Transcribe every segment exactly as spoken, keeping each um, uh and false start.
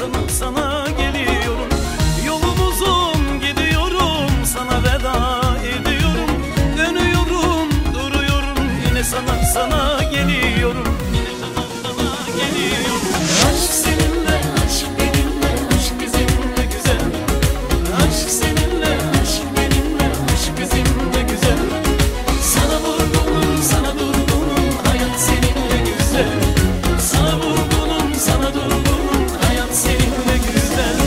sana sana geliyorum. Yolum uzun gidiyorum, sana veda ediyorum. Dönüyorum duruyorum, yine sana sana geliyorum. Yine sana sana geliyorum. Aşk seninle, aşk benimle, aşk bizimle güzel. Aşk seninle, aşk benimle, aşk bizimle güzel. Sana vurgunum, sana durgunum, hayat seninle güzel. Sana vurgunum, sana durgunum, hayat seninle güzel.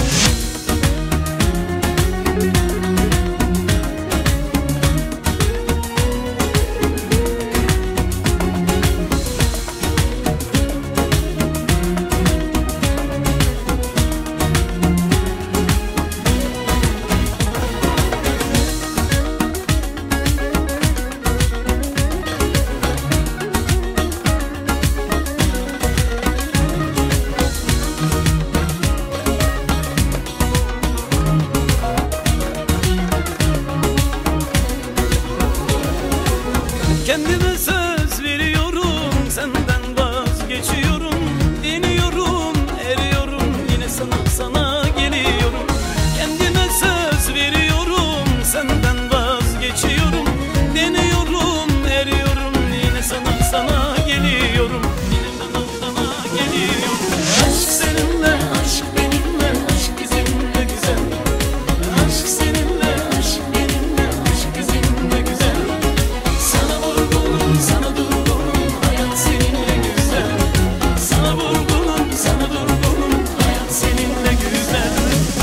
Kendime söz veriyorum, senden vazgeçiyorum. Deniyorum, eriyorum, yine sana sana geliyorum. Kendime söz veriyorum, senden vazgeçiyorum. Deniyorum, eriyorum, yine sana sana geliyorum. Yine sana sana geliyorum. Aşk seninle, aşk benimle, aşk bizimle güzel. Aşk seninle, aşk benimle, aşk bizimle güzel. Sana vurgunum, sana durgunum, hayat seninle güzel. Sana vurgunum, sana durgunum, hayat seninle güzel.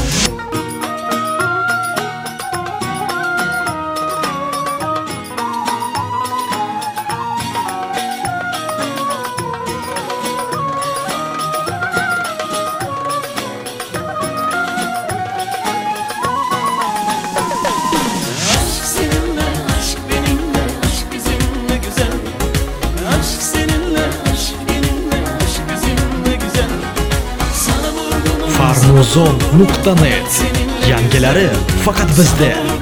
Aşk seninle, aşk benimle, aşk bizimle güzel. Aşk seninle, aşk benimle, aşk bizimle güzel. Sana vurgunum, Farmuzon nuqta net. Yangilari faqat bizda.